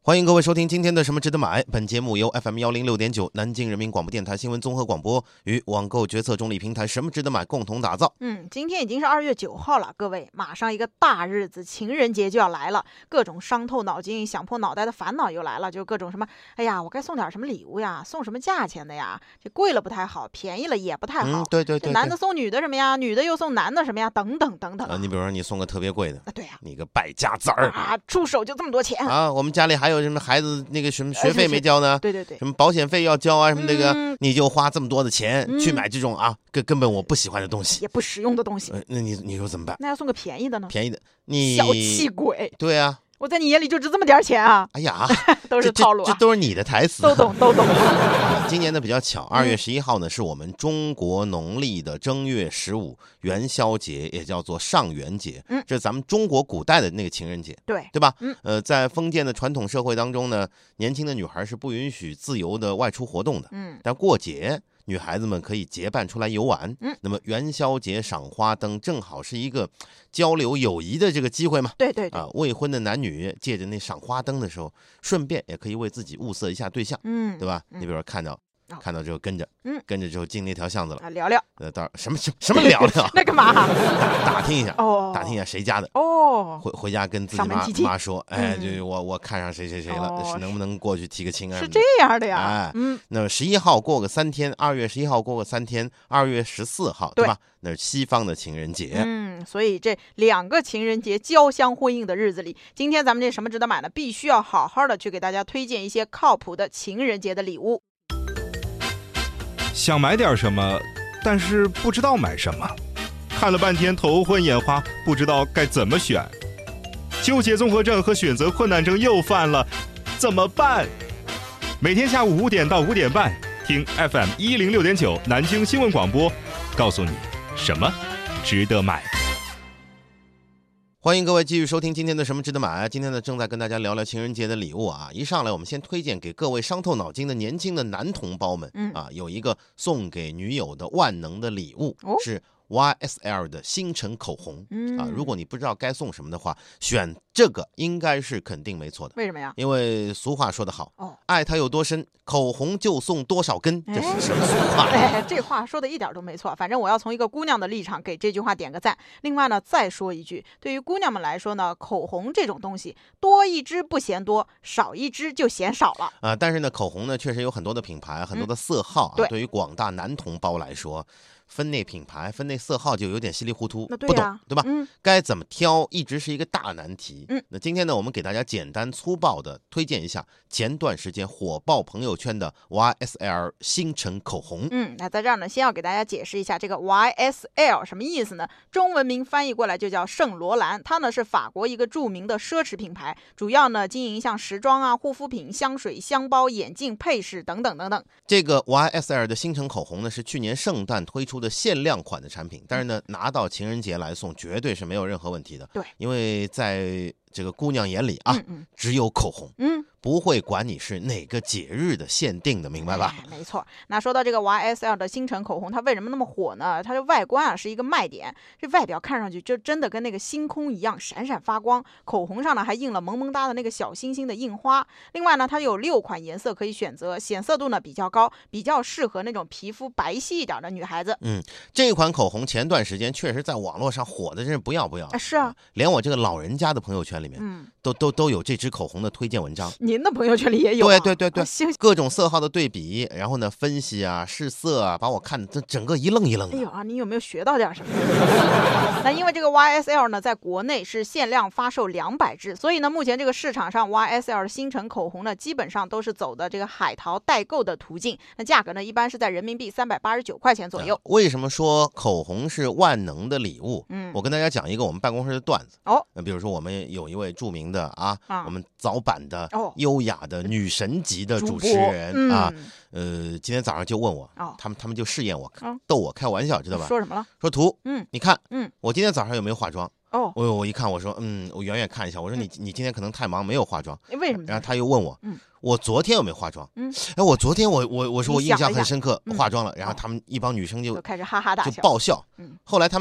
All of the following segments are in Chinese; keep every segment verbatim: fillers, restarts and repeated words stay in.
欢迎各位收听今天的什么值得买。本节目由 F M 一零六点九 南京人民广播电台新闻综合广播与网购决策中立平台什么值得买共同打造。 嗯，今天已经是二月九号了，各位，马上一个大日子，情人节就要来了，各种伤透脑筋、想破脑袋的烦恼又来了，就各种什么，哎呀，我该送点什么礼物呀？送什么价钱的呀？这贵了不太好，便宜了也不太好。 嗯，对对 对, 对， 男的送女的什么呀？女的又送男的什么呀？等等等等。 呃，你比如说你送个特别贵的， 啊，对呀、啊， 你个败家子儿啊，出手就这么多钱啊！我们家里还有什么孩子那个什么学费没交呢？ 呃、对对对， 什么保险费要交啊？什么那个、 嗯、 你就花这么多的钱、 嗯、 去买这种啊，根根本我不喜欢的东西， 也不实用的东西。 呃、那你你说怎么办？ 那要送个便宜的呢？ 便宜的，你小气鬼。 对啊。 我在你眼里就值这么点钱啊！ 哎呀， 都是套路、啊这，这都是你的台词， 都懂都懂。 今年呢比较巧，二月十一号呢是我们中国农历的正月十五元宵节，也叫做上元节。 嗯， 这是咱们中国古代的那个情人节， 对对吧？ 嗯， 呃，在封建的传统社会当中呢，年轻的女孩是不允许自由的外出活动的。 嗯， 但过节，女孩子们可以结伴出来游玩。 嗯， 那么元宵节赏花灯正好是一个交流友谊的这个机会嘛。 对对对。 啊，未婚的男女借着那赏花灯的时候，顺便也可以为自己物色一下对象。 嗯， 对吧？ 嗯、 你比如说看到。哦、看到之后跟着， 嗯， 跟着之后进那条巷子了， 啊，聊聊， 呃，到什么什么什么聊聊？ 那干嘛？ 打打听一下， 哦， 打听一下谁家的， 哦， 回回家跟自己妈提提妈说，哎， 嗯、 就我我看上谁谁谁了， 哦、 是能不能过去提个亲啊？ 是这样的呀， 哎， 嗯， 那十一号过个三天，二月十一号过个三天，二月十四号，对吧？那是西方的情人节， 嗯，所以这两个情人节交相辉映的日子里，今天咱们这什么值得买呢？必须要好好的去给大家推荐一些靠谱的情人节的礼物。 想买点什么，但是不知道买什么，看了半天头昏眼花，不知道该怎么选，纠结综合症和选择困难症又犯了，怎么办？每天下午五点到五点半，听 F M 一零六点九南京新闻广播，告诉你什么值得买。 欢迎各位继续收听今天的什么值得买。今天呢，正在跟大家聊聊情人节的礼物啊。一上来，我们先推荐给各位伤透脑筋的年轻的男同胞们、 嗯、 啊，有一个送给女友的万能的礼物， 哦、是 Y S L 的星辰口红、 嗯、 啊。如果你不知道该送什么的话，选这个应该是肯定没错的。 为什么呀？ 因为俗话说得好， 哦， 爱它有多深，口红就送多少根，这是什么俗话？ 哎，这话说的一点都没错。反正我要从一个姑娘的立场给这句话点个赞。另外呢，再说一句，对于姑娘们来说呢，口红这种东西，多一支不嫌多，少一支就嫌少了啊。但是呢，口红呢确实有很多的品牌，很多的色号啊。 嗯、对， 对于广大男同胞来说，分那品牌、分那色号就有点稀里糊涂， 那对、啊、 不懂，对吧？ 嗯， 该怎么挑一直是一个大难题。 嗯， 那今天呢，我们给大家简单粗暴的推荐一下前段时间火爆朋友圈的 Y S L 星辰口红。 嗯，那在这儿呢，先要给大家解释一下这个 Y S L 什么意思呢？中文名翻译过来就叫圣罗兰，它呢是法国一个著名的奢侈品牌，主要呢经营像时装啊、护肤品、香水、香包、眼镜、配饰等等等等。 这个 Y S L 的星辰口红呢是去年圣诞推出的限量款的产品，但是呢拿到情人节来送绝对是没有任何问题的。 对， 因为在这个姑娘眼里啊， 嗯嗯只有口红， 嗯， 不会管你是哪个节日的限定的，明白吧？ 哎、没错。那说到这个 Y S L 的星辰口红，它为什么那么火呢？它的外观啊是一个卖点，这外表看上去就真的跟那个星空一样闪闪发光。口红上呢还印了萌萌哒的那个小星星的印花。另外呢，它有六款颜色可以选择，显色度呢比较高，比较适合那种皮肤白皙一点的女孩子。 嗯，这款口红前段时间确实在网络上火的真是不要不要。 啊是啊， 连我这个老人家的朋友圈里面， 嗯， 都都都有这支口红的推荐文章。 您的朋友圈里也有、啊？ 对对对对， 啊、行， 各种色号的对比，然后呢分析啊、试色啊，把我看这整个一愣一愣的。 哎呦啊，你有没有学到点什么？那因为这个 Y S L 呢，在国内是限量发售两百支，所以呢，目前这个市场上 Y S L 星辰口红呢，基本上都是走的这个海淘代购的途径。那价格呢，一般是在人民币三百八十九块钱左右、 啊。为什么说口红是万能的礼物？ 嗯， 我跟大家讲一个我们办公室的段子。 哦， 比如说我们有一位著名的啊， 啊我们早版的、 哦、 优雅的女神级的主持人、嗯、啊，呃，今天早上就问我， 哦、 他们他们就试验我， 哦、 逗我开玩笑，知道吧？ 说什么了？ 说图， 嗯， 你看， 嗯， 我今天早上有没有化妆？ 哦， 我我一看，我说，嗯，我远远看一下，我说你、嗯、你今天可能太忙没有化妆， 为什么？ 然后他又问我， 嗯， 我昨天有没有化妆？ 嗯， 哎，我昨天我我我说我印象很深刻， 嗯、 化妆了，然后他们一帮女生就就开始哈哈大笑， 就爆笑。 嗯， 后来他们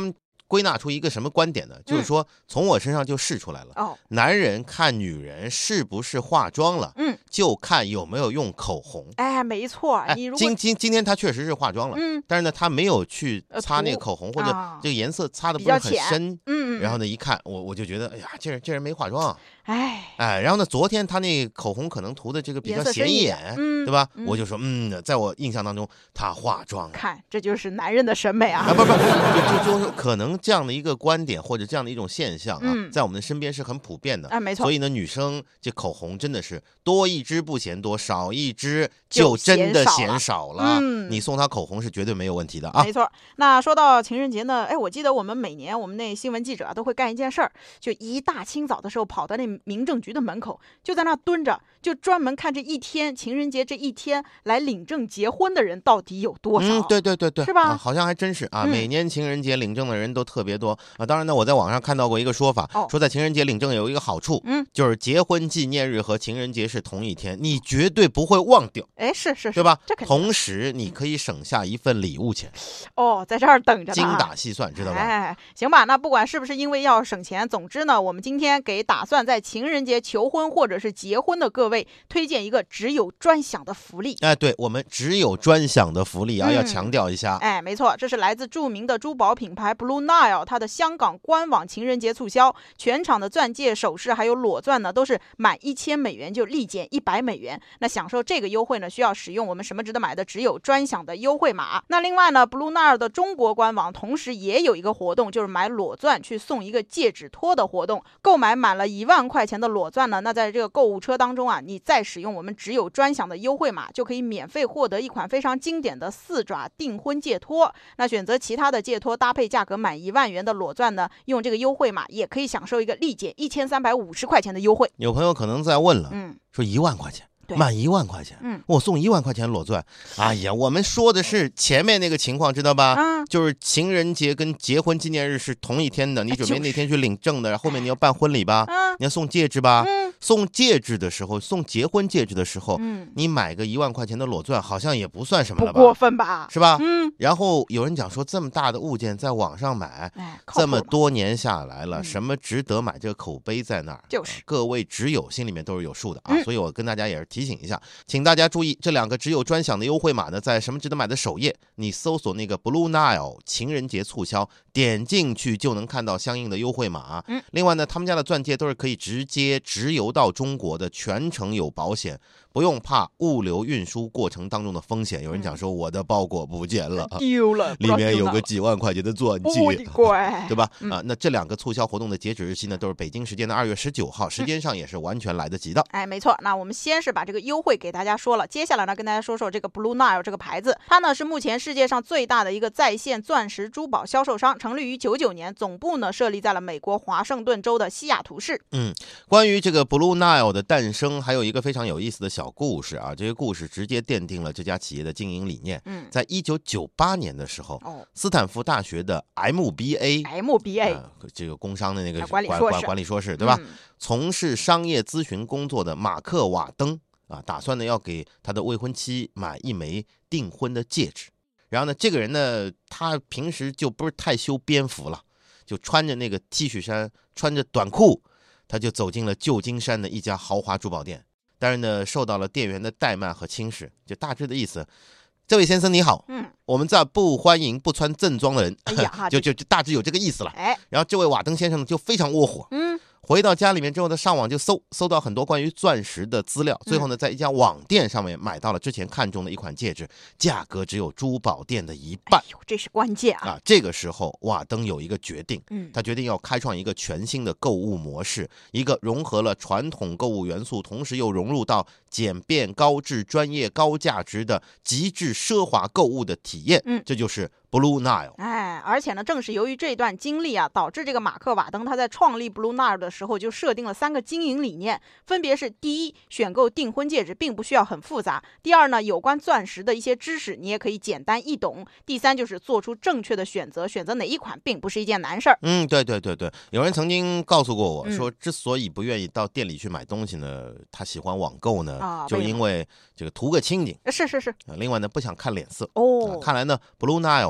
归纳出一个什么观点呢？就是说从我身上就试出来了， 哦， 男人看女人是不是化妆了， 嗯， 就看有没有用口红。 哎，没错， 哎你如果今今今天他确实是化妆了， 嗯， 但是呢，他没有去呃擦那个涂口红，或者啊这个颜色擦的比不是较浅很深。 嗯嗯， 然后呢，一看我我就觉得，哎呀，这人这人没化妆。 哎， 哎，然后呢，昨天他那口红可能涂的这个比较颜色深显一点眼， 嗯对吧？ 嗯我就说，嗯，在我印象当中，他化妆了。 看这就是男人的审美啊啊，，不不，就就就是可能这样的一个观点或者这样的一种现象啊， 嗯在我们的身边是很普遍的。 哎，没错所，以呢，女生这口红真的是多一支不嫌多，少一支就就真的嫌少了嫌少了。 嗯你送她口红是绝对没有问题的啊没。错。那说到情人节呢，哎，我记得我们每年我们那新闻记者啊都会干一件事儿，就一大清早的时候跑到那民政局的门口，就在那蹲着，就专门看这一天情人节这一天来领证结婚的人到底有多少。 嗯，对对对对， 是吧啊好像还真是啊， 嗯每年情人节领证的人都特别多啊。当然呢，我在网上看到过一个说法， 哦说在情人节领证有一个好处， 嗯， 就是结婚纪念日和情人节是同一天，你绝对不会忘掉， 哎，是是是， 对吧这肯定同时，你可以省下一份礼物钱， 哦，在这儿等着呢， 精打细算，知道吧？ 哎，行吧，那不管是不是因为要省钱，总之呢，我们今天给打算在情人节求婚或者是结婚的各位推荐一个只有专享的福利。 哎，对，我们只有专享的福利啊， 嗯要强调一下。 哎，没错，这是来自著名的珠宝品牌 Blue Nile 它的香港官网情人节促销，全场的钻戒、首饰还有裸钻呢，都是满一千美元就立减一百美元。那享受这个优惠呢，需要使用我们什么值得买的只有专享的优惠码。那另外呢 ，Blue Nile 的中国官网同时也有一个活动，就是买裸钻去送一个戒指托的活动。购买满了一万块钱的裸钻呢，那在这个购物车当中啊，你再使用我们只有专享的优惠码，就可以免费获得一款非常经典的四爪订婚戒托。那选择其他的戒托搭配价格满一万元的裸钻呢，用这个优惠码也可以享受一个立减一千三百五十块钱的优惠。 有朋友可能在问了， 嗯， 说一万块钱。 对满一万块钱， 嗯， 我送一万块钱裸钻，哎呀，我们说的是前面那个情况，知道吧？ 啊， 就是情人节跟结婚纪念日是同一天的，你准备那天去领证的，后面你要办婚礼吧， 啊， 你要送戒指吧， 嗯送戒指的时候，送结婚戒指的时候， 嗯， 你买个一万块钱的裸钻，好像也不算什么了不过吧？ 分吧？ 是吧？ 嗯， 然后有人讲说，这么大的物件在网上买， 哎，靠这么谱嘛多年下来了， 嗯什么值得买？这个口碑在那儿， 就是呃各位只有心里面都是有数的啊。 嗯所以我跟大家也是提醒一下，请大家注意，这两个只有专享的优惠码呢，在什么值得买的首页，你搜索那个 Blue Nile 情人节促销，点进去就能看到相应的优惠码。 嗯， 另外呢，他们家的钻戒都是可以直接直邮到中国的，全程有保险，不用怕物流运输过程当中的风险。有人讲说我的包裹不见了， 丢了， 里面有个个几万块钱的钻戒。 我的乖， 对吧？ 嗯啊，那这两个促销活动的截止日期呢，都是北京时间的二月十九号，时间上也是完全来得及的。 哎，没错。那我们先是把这个优惠给大家说了，接下来呢，跟大家说说这个 Blue Nile 这个牌子，它呢是目前世界上最大的一个在线钻石珠宝销售商，成立于九九年，总部呢设立在了美国华盛顿州的西雅图市。 嗯，关于这个 Blue Nile 的诞生，还有一个非常有意思的小故事啊，这个故事直接奠定了这家企业的经营理念。 嗯， 在一九九八年的时候， 哦斯坦福大学的 M B A。 ，M B A、 呃这个工商的那个啊管理硕士管管理硕士，对吧？ 嗯从事商业咨询工作的马克·瓦登啊，打算呢要给他的未婚妻买一枚订婚的戒指。然后呢，这个人呢，他平时就不是太修边幅了，就穿着那个 T 恤衫，穿着短裤，他就走进了旧金山的一家豪华珠宝店。但是呢，受到了店员的怠慢和轻视，就大致的意思。这位先生你好， 嗯， 我们这不欢迎不穿正装的人， 哎呀就就就大致有这个意思了。 哎， 然后这位瓦登先生呢就非常窝火， 嗯， 回到家里面之后呢，上网就搜搜到很多关于钻石的资料，最后呢，在一家网店上面买到了之前看中的一款戒指，价格只有珠宝店的一半哎呦，这是关键啊！ 啊。这个时候，瓦登有一个决定， 嗯， 他决定要开创一个全新的购物模式，一个融合了传统购物元素，同时又融入到简便、高质、专业、高价值的极致奢华购物的体验。 嗯， 这就是 Blue Nile。 哎，而且呢，正是由于这段经历啊，导致这个马克·瓦登他在创立 Blue Nile 的时候就设定了三个经营理念，分别是：第一，选购订婚戒指并不需要很复杂；第二呢，有关钻石的一些知识你也可以简单易懂；第三就是做出正确的选择，选择哪一款并不是一件难事儿。 嗯，对对对对，有人曾经告诉过我嗯说，之所以不愿意到店里去买东西呢，他喜欢网购呢，就啊为什么因为这个图个清静。 是是是， 啊另外呢，不想看脸色。 哦啊，看来呢 ，Blue Nile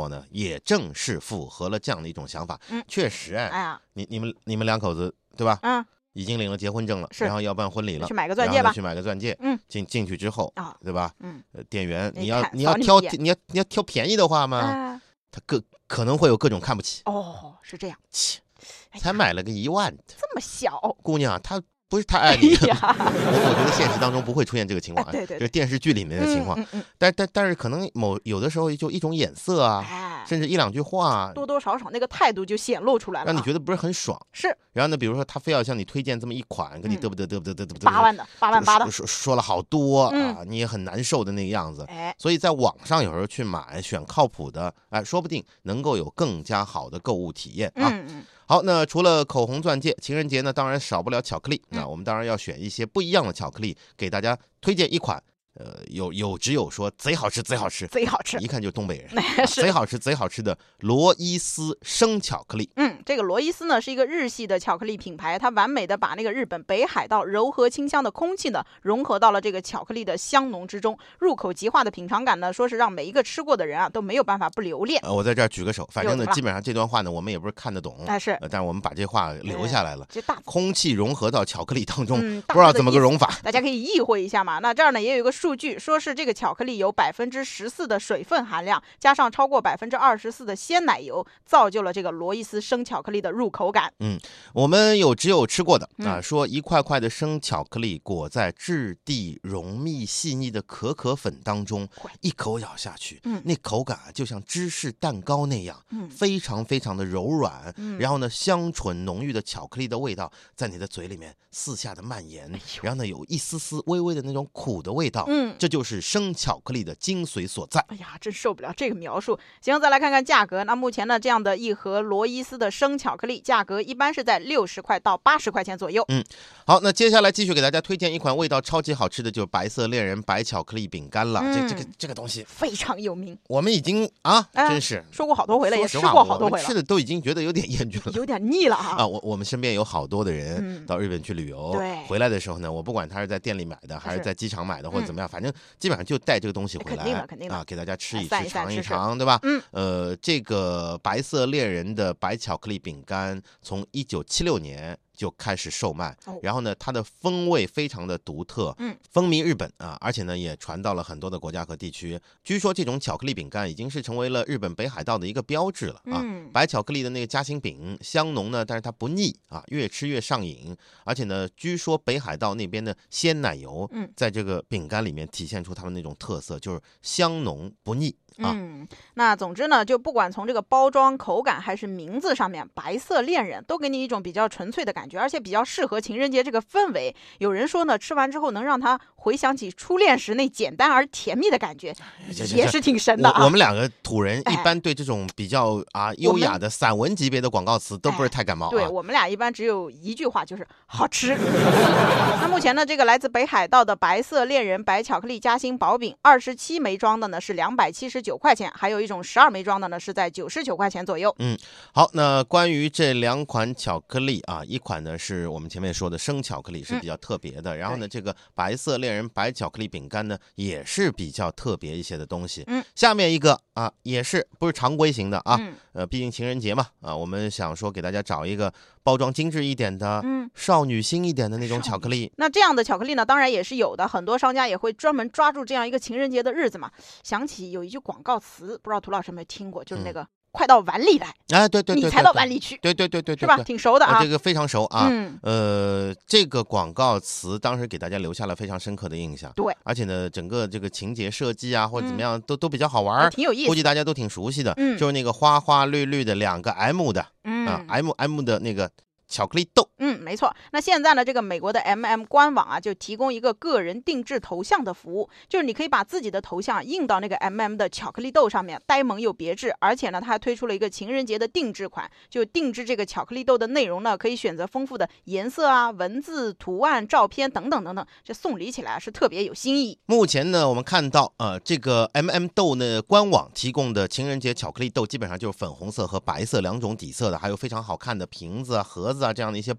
候呢，也正是符合了这样的一种想法。 嗯， 确实哎， 哎呀， 你你们你们两口子对吧？ 嗯， 已经领了结婚证了， 是然后要办婚礼了， 去买个钻戒吧， 去买个钻戒。 嗯， 进进去之后啊， 对吧？ 嗯， 呃，店员你你要看你要挑扫你一眼你要你要挑便宜的话嘛， 啊， 他各可能会有各种看不起。 哦，是这样， 切， 哎呀才买了个一万的这么小， 姑娘，她不是太爱你。 哎呀我我觉得现实当中不会出现这个情况， 哎对对对就是电视剧里面的情况。 嗯嗯嗯但但但是可能某有的时候就一种眼色啊， 哎， 甚至一两句话啊， 多多少少那个态度就显露出来了啊， 让你觉得不是很爽。 是然后呢，比如说他非要向你推荐这么一款，跟你嗯嘚不嘚嘚不嘚嘚不嘚八万的，八万八的说，说说了好多嗯啊，你也很难受的那个样子。 哎， 所以在网上有时候去买，选靠谱的，哎，说不定能够有更加好的购物体验啊。 嗯嗯， 好，那除了口红、钻戒，情人节呢，当然少不了巧克力。 嗯那我们当然要选一些不一样的巧克力，给大家推荐一款。呃，有有只有说贼好吃，贼好吃， 贼好吃， 一看就是东北人， 是贼好吃，贼好吃的罗伊斯生巧克力。 嗯，这个罗伊斯呢是一个日系的巧克力品牌，它完美的把那个日本北海道柔和清香的空气呢融合到了这个巧克力的香浓之中，入口即化的品尝感呢，说是让每一个吃过的人啊都没有办法不留恋。 呃，我在这儿举个手，反正呢有，的吧基本上这段话呢，我们也不是看得懂， 哎是呃但是我们把这话留下来了。 这大空气融合到巧克力当中， 嗯， 不知道怎么个大致的意思融法。 大家可以意会一下嘛。那这儿呢也有一个数据，说是这个巧克力有百分之十四的水分含量，加上超过百分之二十四的鲜奶油，造就了这个罗伊斯生巧克力的入口感。 我们有只有吃过的啊， 嗯说一块块的生巧克力裹在质地浓密细腻的可可粉当中会， 一口咬下去， 嗯那口感啊就像芝士蛋糕那样， 嗯非常非常的柔软。 嗯然后呢，香醇浓郁的巧克力的味道在你的嘴里面四下的蔓延， 哎呦然后呢，有一丝丝微微的那种苦的味道。 嗯， 这就是生巧克力的精髓所在。 哎呀，真受不了这个描述。行，再来看看价格。那目前呢，这样的一盒罗伊斯的生巧克力价格一般是在六十块到八十块钱左右。 好，那接下来继续给大家推荐一款味道超级好吃的，就是白色恋人白巧克力饼干了。 嗯这这个这个东西， 非常有名， 我们已经啊， 啊真是说过好多回了，也吃说实话过好多回了， 我们吃的都已经觉得有点厌倦了。 有点腻了啊。 啊，我我们身边有好多的人嗯到日本去旅游， 对回来的时候呢，我不管他是在店里买的，还是是在机场买的，或者嗯怎么样，反正基本上就带这个东西回来， 肯定的肯定的啊，给大家吃一吃， 散一散尝一吃吃尝，对吧？ 嗯， 呃，这个白色恋人的白巧克力饼干，从一九七六年就开始售卖， 哦然后呢，它的风味非常的独特， 嗯， 风靡日本啊，而且呢，也传到了很多的国家和地区。据说这种巧克力饼干已经是成为了日本北海道的一个标志了啊。 嗯白巧克力的那个夹心饼香浓呢，但是它不腻啊，越吃越上瘾。而且呢，据说北海道那边的鲜奶油， 嗯在这个饼干里面体现出他们那种特色，就是香浓不腻啊。 嗯，那总之呢，就不管从这个包装、口感还是名字上面，白色恋人都给你一种比较纯粹的感觉，而且比较适合情人节这个氛围。有人说呢，吃完之后能让他回想起初恋时那简单而甜蜜的感觉， 这这也是挺神的啊。 我我们两个土人哎一般对这种比较啊优雅的散文级别的广告词都不是太感冒啊。 对我们俩一般只有一句话，就是好吃。那目前呢，这个来自北海道的白色恋人白巧克力夹心薄饼，二十七枚装的呢是两百七十九块钱，还有一种十二枚装的呢是在九十九块钱左右。 好，那关于这两款巧克力啊，一款呢是我们前面说的生巧克力，是比较特别的。然后呢，这个白色恋人白巧克力饼干呢，也是比较特别一些的东西。 嗯， 下面一个啊，也是不是常规型的啊？ 嗯呃，毕竟情人节嘛，啊，我们想说给大家找一个包装精致一点的、 嗯。 少女心一点的那种巧克力。 那这样的巧克力呢，当然也是有的，很多商家也会专门抓住这样一个情人节的日子嘛。想起有一句广告词，不知道涂老师有没有听过，就是那个、快到碗里来， 哎，对对对对， 你才到对碗里去， 对对对对对， 是吧？ 对挺熟的啊。 呃这个非常熟啊。 嗯， 呃，这个广告词当时给大家留下了非常深刻的印象。 对， 而且呢，整个这个情节设计啊，或者怎么嗯样，都都比较好玩还儿， 挺有意思。 估计大家都挺熟悉的。 嗯就是那个花花绿绿的两个 M 的啊嗯 ，M M 的那个巧克力豆。 嗯，没错。那现在呢，这个美国的 M M 官网啊，就提供一个个人定制头像的服务，就是你可以把自己的头像印到那个 M M 的巧克力豆上面，呆萌又别致。而且呢，它还推出了一个情人节的定制款，就定制这个巧克力豆的内容呢，可以选择丰富的颜色啊、文字、图案、照片等等等等，这送礼起来是特别有新意。 目前呢，我们看到呃，这个 M M 豆呢官网提供的情人节巧克力豆，基本上就是粉红色和白色两种底色的，还有非常好看的瓶子啊、盒子啊这样的一些包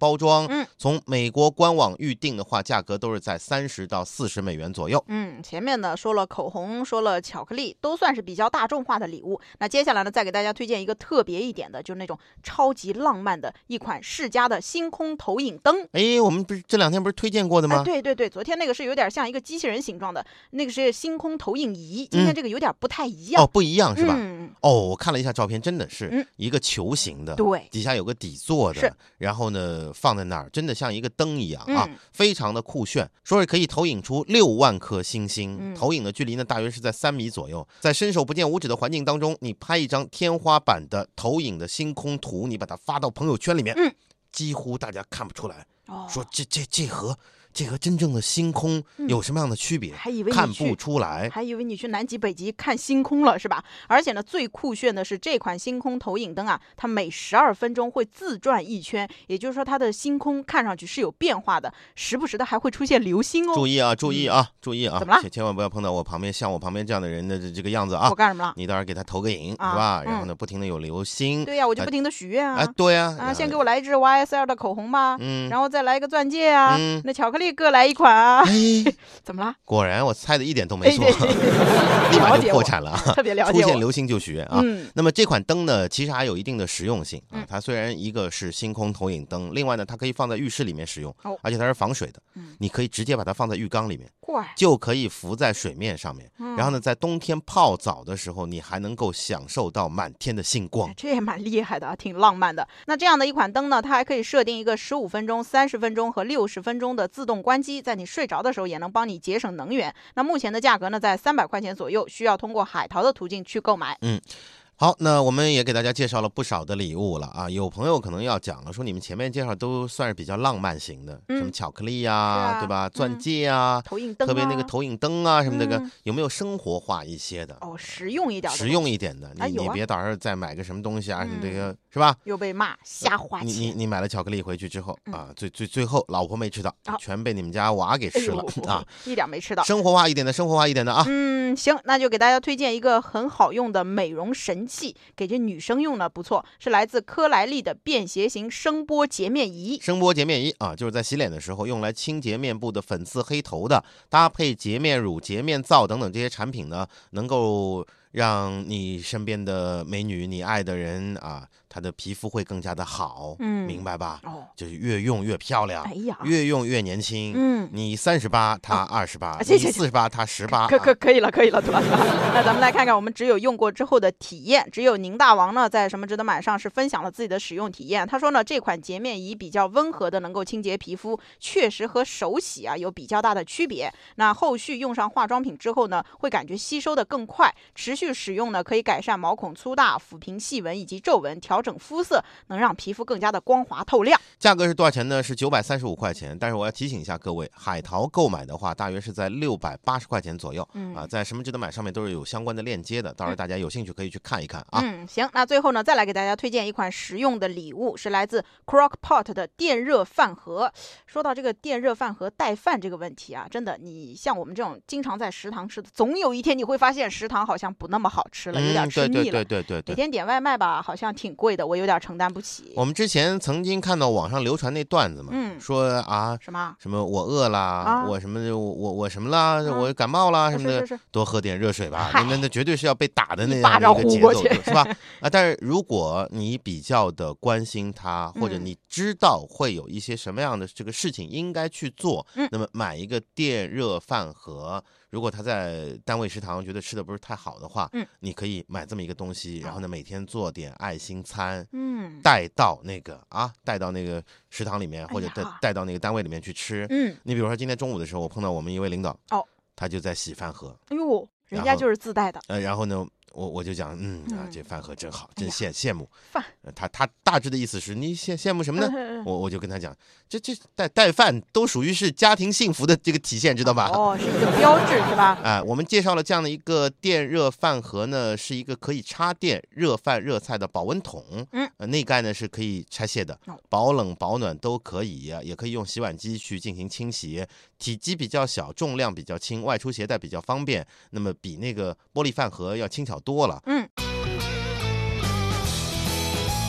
包装， 嗯， 从美国官网预定的话，价格都是在三十到四十美元左右。 嗯，前面呢说了口红，说了巧克力，都算是比较大众化的礼物。那接下来呢，再给大家推荐一个特别一点的，就是那种超级浪漫的一款世嘉的星空投影灯。 哎，我们不是这两天不是推荐过的吗？ 哎，对对对，昨天那个是有点像一个机器人形状的，那个是星空投影仪。今天这个有点不太一样。 嗯、哦，不一样是吧？ 嗯， 哦，我看了一下照片，真的是一个球形的， 嗯、对， 底下有个底座的，然后呢放在那儿，真的像一个灯一样啊， 嗯、 非常的酷炫。说是可以投影出六万颗星星， 嗯、 投影的距离呢大约是在三米左右。在伸手不见五指的环境当中，你拍一张天花板的投影的星空图，你把它发到朋友圈里面， 嗯、 几乎大家看不出来。 哦、 说这这这和这和真正的星空有什么样的区别？ 嗯、还以为看不出来， 还以为你去南极北极看星空了是吧？而且呢，最酷炫的是这款星空投影灯啊，它每十二分钟会自转一圈，也就是说它的星空看上去是有变化的，时不时的还会出现流星哦。 注意啊，注意啊，嗯、注意啊！ 怎么了？ 千万不要碰到我旁边像我旁边这样的人的这个样子啊！ 我干什么了？ 你到时候给他投个影、 啊、 是吧？ 嗯、 然后呢，不停的有流星。 对呀、啊，我就不停的许愿啊！ 哎、啊，对呀、 啊！啊，先给我来一支 Y S L 的口红吧， 嗯， 然后再来一个钻戒啊， 嗯， 那巧克力各来一款啊。 哎， 怎么了？ 果然我猜的一点都没错， 哎、 立马就破产了啊！ 特别了解我， 出现流星就许啊。 嗯、 那么这款灯呢，其实还有一定的实用性啊。 嗯、 它虽然一个是星空投影灯，另外呢，它可以放在浴室里面使用， 哦、 而且它是防水的。 嗯、 你可以直接把它放在浴缸里面， 怪就可以浮在水面上面。 嗯、 然后呢，在冬天泡澡的时候，你还能够享受到满天的星光。 哎、这也蛮厉害的，挺浪漫的。那这样的一款灯呢，它还可以设定一个十五分钟、三十分钟和六十分钟的自动关机，在你睡着的时候也能帮你节省能源。那目前的价格呢，在三百块钱左右，需要通过海淘的途径去购买。 嗯。好，那我们也给大家介绍了不少的礼物了啊！有朋友可能要讲了，说你们前面介绍都算是比较浪漫型的， 嗯、 什么巧克力呀、啊啊， 对吧？ 嗯、 钻戒啊， 投影灯、啊， 特别那个投影灯啊什么那个， 嗯、 有没有生活化一些的？ 哦，实用一点的， 实用一点的。你、 啊、 你别到时候再买个什么东西啊， 嗯、 什么这个是吧？ 又被骂瞎花钱。 你你你买了巧克力回去之后、 嗯、 啊，最最最后老婆没吃到， 啊、 全被你们家娃给吃了、 哎、 啊， 一点没吃到。 生活化一点的，生活化一点的啊。 嗯，行，那就给大家推荐一个很好用的美容神器，给这女生用的不错，是来自科莱丽的便携型声波洁面仪。 声波洁面仪啊，就是在洗脸的时候用来清洁面部的粉刺黑头的，搭配洁面乳、洁面皂等等这些产品呢，能够让你身边的美女、你爱的人啊，她的皮肤会更加的好， 嗯， 明白吧？ 哦， 就是越用越漂亮， 哎呀， 越用越年轻。 嗯， 你三十八，她二十八； 你四十八，她十八。 可可可以了，可以了，对吧？那咱们来看看我们只有用过之后的体验。只有宁大王呢，在什么值得买上是分享了自己的使用体验。他说呢，这款洁面仪比较温和的，能够清洁皮肤，确实和手洗啊有比较大的区别。那后续用上化妆品之后呢，会感觉吸收的更快。持续使用呢，可以改善毛孔粗大、抚平细纹以及皱纹，调整肤色，能让皮肤更加的光滑透亮。 价格是多少钱呢？是九百三十五块钱。但是我要提醒一下各位，海淘购买的话，大约是在六百八十块钱左右。 嗯啊，在什么值得买上面都是有相关的链接的，到时候大家有兴趣可以去看一看啊。 嗯，行，那最后呢，再来给大家推荐一款实用的礼物，是来自 Crock-Pot 的电热饭盒。说到这个电热饭盒带饭这个问题啊，真的，你像我们这种经常在食堂吃的，总有一天你会发现食堂好像不那么好吃了，有点吃腻了。 嗯、对对对对对对。 每天点外卖吧，好像挺贵的，我有点承担不起。 我们之前曾经看到网上流传那段子嘛， 嗯， 说啊什么什么我饿啦， 啊、 我什么我我我什么啦， 啊、 我感冒啦什么的， 是是是多喝点热水吧。那那绝对是要被打的那样的一个节奏，是吧？啊，但是如果你比较的关心他，或者你知道会有一些什么样的这个事情应该去做， 嗯、 那么买一个电热饭盒。如果他在单位食堂觉得吃的不是太好的话， 嗯， 你可以买这么一个东西，然后呢每天做点爱心餐， 嗯， 带到那个啊，带到那个食堂里面，或者带、 哎、 带到那个单位里面去吃。 嗯， 你比如说今天中午的时候，我碰到我们一位领导， 哦， 他就在洗饭盒。 哎呦，人家就是自带的。 呃，然后呢，我我就讲，嗯啊， 嗯这饭盒真好，真羡羡慕。 饭、 呃，他他大致的意思是你羡羡慕什么呢？ 嗯、 我我就跟他讲，这这带带饭都属于是家庭幸福的这个体现，知道吧？ 哦，是一个标志，是吧？ 啊、呃，我们介绍了这样的一个电热饭盒呢，是一个可以插电热饭热菜的保温桶。 嗯， 呃，内盖呢是可以拆卸的，保冷保暖都可以，也可以用洗碗机去进行清洗。体积比较小，重量比较轻，外出携带比较方便。那么比那个玻璃饭盒要轻巧多了。 嗯。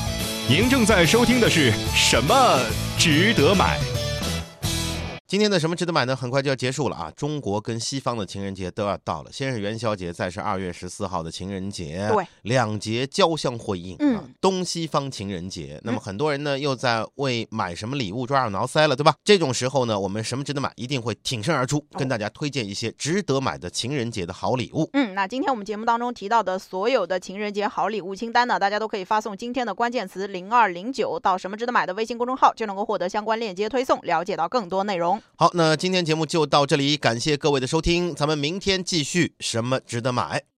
您正在收听的是什么值得买？ 今天的什么值得买呢？很快就要结束了啊！中国跟西方的情人节都要到了，先是元宵节，再是二月十四号的情人节， 对， 两节交相辉映啊， 嗯， 东西方情人节。那么很多人呢又在为买什么礼物抓耳挠腮了，对吧？这种时候呢，我们什么值得买一定会挺身而出，跟大家推荐一些值得买的情人节的好礼物。 嗯，那今天我们节目当中提到的所有的情人节好礼物清单呢，大家都可以发送今天的关键词零二零九到什么值得买的微信公众号，就能够获得相关链接推送，了解到更多内容。 好，那今天节目就到这里，感谢各位的收听，咱们明天继续什么值得买。